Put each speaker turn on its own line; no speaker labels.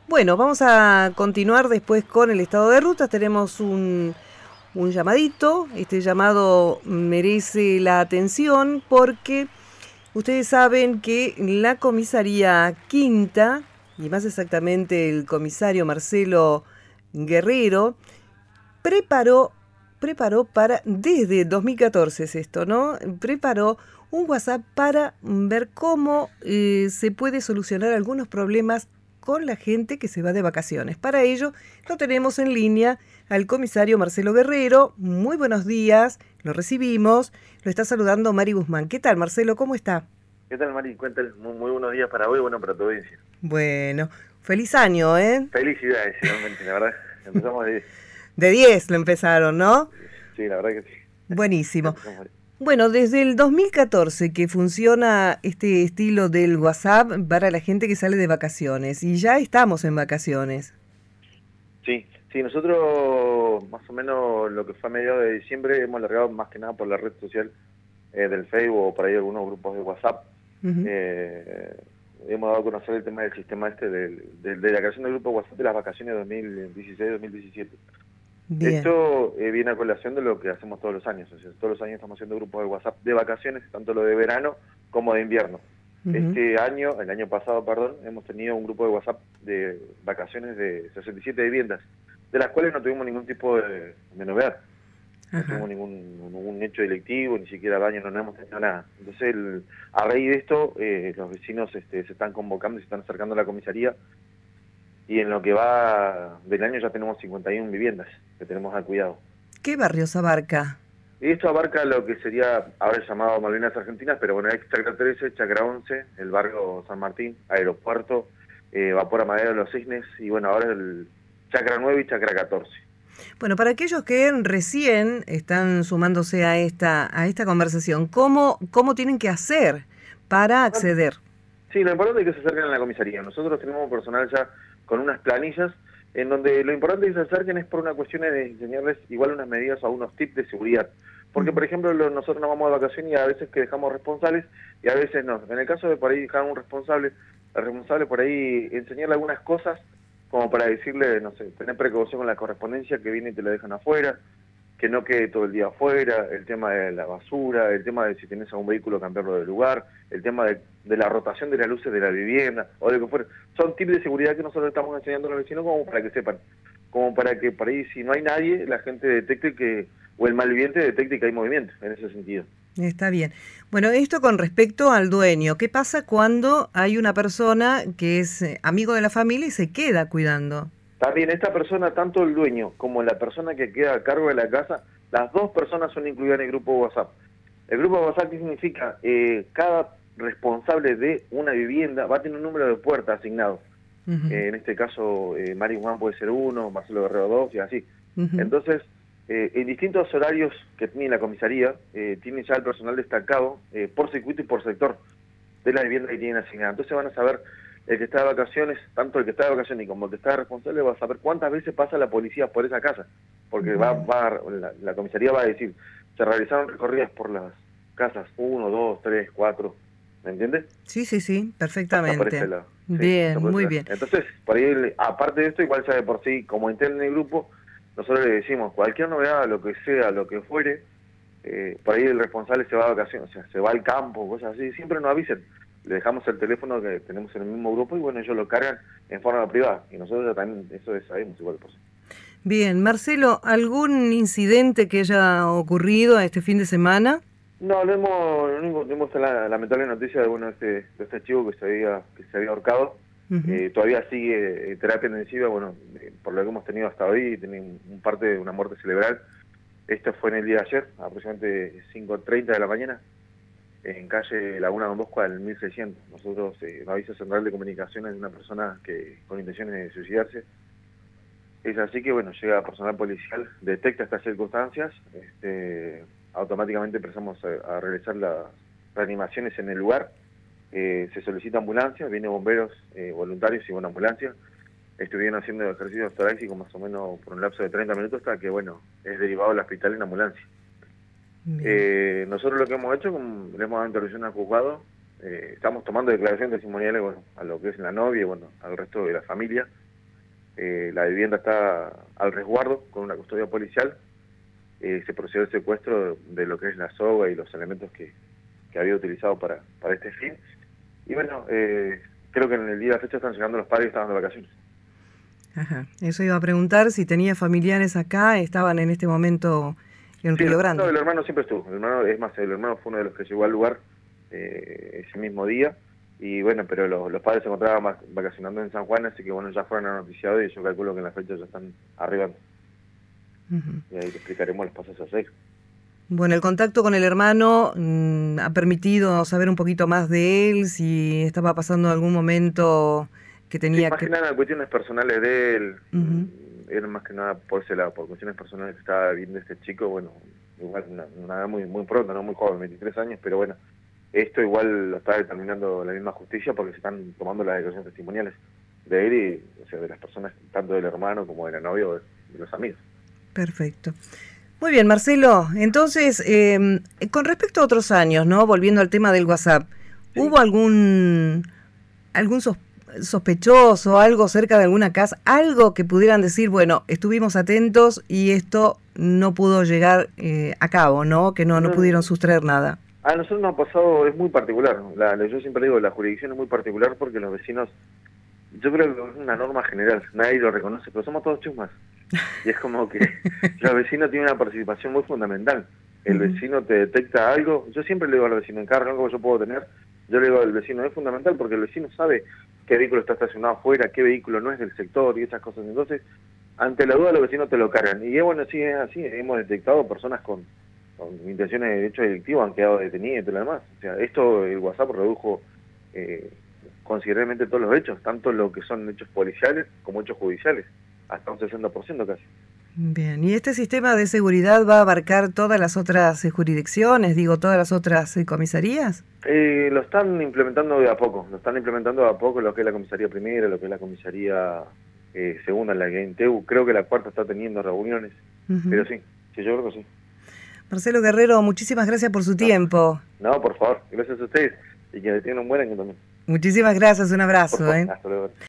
Bueno, vamos a continuar después con el estado de rutas. Tenemos un llamadito. Este llamado merece la atención porque ustedes saben que la comisaría Quinta, y más exactamente el comisario Marcelo Guerrero, preparó para, desde 2014 es esto, ¿no? Preparó un WhatsApp para ver cómo se puede solucionar algunos problemas con la gente que se va de vacaciones. Para ello, lo tenemos en línea al comisario Marcelo Guerrero. Muy buenos días, lo recibimos. Lo está saludando Mari Guzmán. ¿Qué tal, Marcelo? ¿Cómo está?
¿Qué tal, Mari? Cuéntale, muy buenos días para hoy, bueno, para tu audiencia.
Bueno, feliz año, ¿eh?
Felicidades, realmente, la verdad. Empezamos de...
De 10 lo empezaron, ¿no?
Sí, la verdad que sí.
Buenísimo.
Empezamos de...
Bueno, desde el 2014 que funciona este estilo del WhatsApp para la gente que sale de vacaciones, y ya estamos en vacaciones.
Sí, nosotros más o menos lo que fue a mediados de diciembre hemos largado más que nada por la red social del Facebook o por ahí algunos grupos de WhatsApp.
Uh-huh.
Hemos dado a conocer el tema del sistema de la creación del grupo de WhatsApp de las vacaciones 2016-2017.
Bien.
Esto viene a colación de lo que hacemos todos los años. O sea, todos los años estamos haciendo grupos de WhatsApp de vacaciones, tanto lo de verano como de invierno.
Uh-huh.
El año pasado, hemos tenido un grupo de WhatsApp de vacaciones de 67 viviendas, de las cuales no tuvimos ningún tipo de novedad. No tuvimos ningún hecho delictivo, ni siquiera daño, no hemos tenido nada. Entonces, a raíz de esto, los vecinos se están convocando y se están acercando a la comisaría, y en lo que va del año ya tenemos 51 viviendas que tenemos al cuidado.
¿Qué barrios abarca?
Y esto abarca lo que sería ahora llamado Malvinas Argentinas, pero bueno, es Chacra 13, Chacra 11, el barrio San Martín, Aeropuerto, Vapor Amadero de los Cisnes, y bueno, ahora el Chacra 9 y Chacra 14.
Bueno, para aquellos que recién están sumándose a esta conversación, ¿cómo tienen que hacer para acceder?
Sí, lo importante es que se acerquen a la comisaría. Nosotros tenemos personal ya con unas planillas en donde lo importante es que se acerquen es por una cuestión de enseñarles igual unas medidas o unos tips de seguridad. Porque, por ejemplo, nosotros nos vamos de vacaciones y a veces que dejamos responsables y a veces no. En el caso de por ahí dejar un responsable, al responsable por ahí enseñarle algunas cosas como para decirle, no sé, tener precaución con la correspondencia que viene y te la dejan afuera, que no quede todo el día afuera, el tema de la basura, el tema de si tenés algún vehículo cambiarlo de lugar, el tema de la rotación de las luces de la vivienda, o de lo que fuera. Son tips de seguridad que nosotros estamos enseñando a los vecinos como para que sepan, como para que por ahí si no hay nadie, la gente detecte o el malviviente detecte que hay movimiento, en ese sentido.
Está bien. Bueno, esto con respecto al dueño. ¿Qué pasa cuando hay una persona que es amigo de la familia y se queda cuidando?
También esta persona, tanto el dueño como la persona que queda a cargo de la casa, las dos personas son incluidas en el grupo de WhatsApp. El grupo de WhatsApp, ¿qué significa? Cada responsable de una vivienda va a tener un número de puerta asignado.
Uh-huh.
En este caso, Mari Juan puede ser 1, Marcelo Guerrero 2 y así.
Uh-huh.
Entonces, en distintos horarios que tiene la comisaría, tiene ya el personal destacado por circuito y por sector de la vivienda que tienen asignada. Entonces van a saber el que está de vacaciones, tanto el que está de vacaciones como el que está de responsable, va a saber cuántas veces pasa la policía por esa casa. Porque la comisaría va a decir, se realizaron recorridas por las casas 1, 2, 3, 4, ¿me entiendes?
Sí, perfectamente.
Sí,
bien, muy bien.
Entonces, por ahí, aparte de esto, igual ya de por sí, como interno en el grupo, nosotros le decimos, cualquier novedad, lo que sea, lo que fuere, por ahí el responsable se va de vacaciones, o sea, se va al campo, cosas así, siempre nos avisen. Le dejamos el teléfono que tenemos en el mismo grupo y bueno, ellos lo cargan en forma privada. Y nosotros ya también eso sabemos igual por sí.
Bien, Marcelo, ¿algún incidente que haya ocurrido este fin de semana?
No, tuvimos la lamentable noticia de de este chico que se había ahorcado.
Uh-huh.
Todavía sigue terapia intensiva, bueno, por lo que hemos tenido hasta hoy, tiene un parte de una muerte cerebral. Esto fue en el día de ayer, aproximadamente 5:30 de la mañana, en calle Laguna Don Bosco al 1600. Nosotros, aviso central de comunicaciones de una persona que con intenciones de suicidarse. Es así que, bueno, llega personal policial, detecta estas circunstancias, automáticamente empezamos a realizar las reanimaciones en el lugar, se solicita ambulancia, vienen bomberos voluntarios y una ambulancia, estuvieron haciendo ejercicios torácicos más o menos por un lapso de 30 minutos hasta que, bueno, es derivado al hospital en ambulancia. Nosotros lo que hemos hecho, le hemos dado intervención al juzgado, estamos tomando declaraciones testimoniales, bueno, a lo que es la novia y bueno, al resto de la familia, la vivienda está al resguardo con una custodia policial. Se procedió al secuestro de lo que es la soga y los elementos que había utilizado para este fin. Y bueno, creo que en el día de la fecha están llegando los padres que estaban de vacaciones.
Ajá. Eso iba a preguntar, si tenía familiares acá, estaban en este momento en Río Grande.
No, el hermano siempre estuvo. El hermano fue uno de los que llegó al lugar ese mismo día. Y bueno, pero los padres se encontraban vacacionando en San Juan, así que bueno, ya fueron noticiados y yo calculo que en la fecha ya están arribando. Y ahí te explicaremos los pasos a seguir.
Bueno, el contacto con el hermano ha permitido saber un poquito más de él, si estaba pasando algún momento que tenía
más que nada cuestiones personales de él, era más que nada por ese lado, por cuestiones personales que estaba viendo este chico, bueno, igual nada muy pronto, no muy joven, 23 años, pero bueno, esto igual lo está determinando la misma justicia porque se están tomando las declaraciones testimoniales de él y, o sea, de las personas, tanto del hermano como de la novia o de los amigos.
Perfecto. Muy bien, Marcelo. Entonces, con respecto a otros años, ¿no? Volviendo al tema del WhatsApp, sí. ¿Hubo algún sospechoso, algo cerca de alguna casa, algo que pudieran decir, bueno, estuvimos atentos y esto no pudo llegar a cabo, ¿no? Que no pudieron sustraer nada?
A nosotros nos ha pasado, es muy particular. Yo siempre digo, la jurisdicción es muy particular porque los vecinos, yo creo que es una norma general, nadie lo reconoce, pero somos todos chusmas. Y es como que los vecinos tienen una participación muy fundamental. El vecino te detecta algo, yo siempre le digo al vecino, en cada reunión que yo puedo tener, yo le digo al vecino, es fundamental porque el vecino sabe qué vehículo está estacionado afuera, qué vehículo no es del sector y esas cosas. Entonces, ante la duda los vecinos te lo cargan. Y bueno, sí, es así, hemos detectado personas con intenciones de hecho delictivo, han quedado detenidas y todo lo demás. O sea, el WhatsApp redujo considerablemente todos los hechos, tanto lo que son hechos policiales como hechos judiciales, hasta un 60% casi.
Bien, ¿y este sistema de seguridad va a abarcar todas las otras jurisdicciones, todas las otras comisarías?
Lo están implementando de a poco, lo que es la comisaría primera, lo que es la comisaría segunda, la que en Teu, creo que la cuarta está teniendo reuniones, pero sí, yo creo que sí.
Marcelo Guerrero, muchísimas gracias por su tiempo.
No, por favor, gracias a ustedes y que tengan un buen año también.
Muchísimas gracias, un abrazo.
Hasta luego.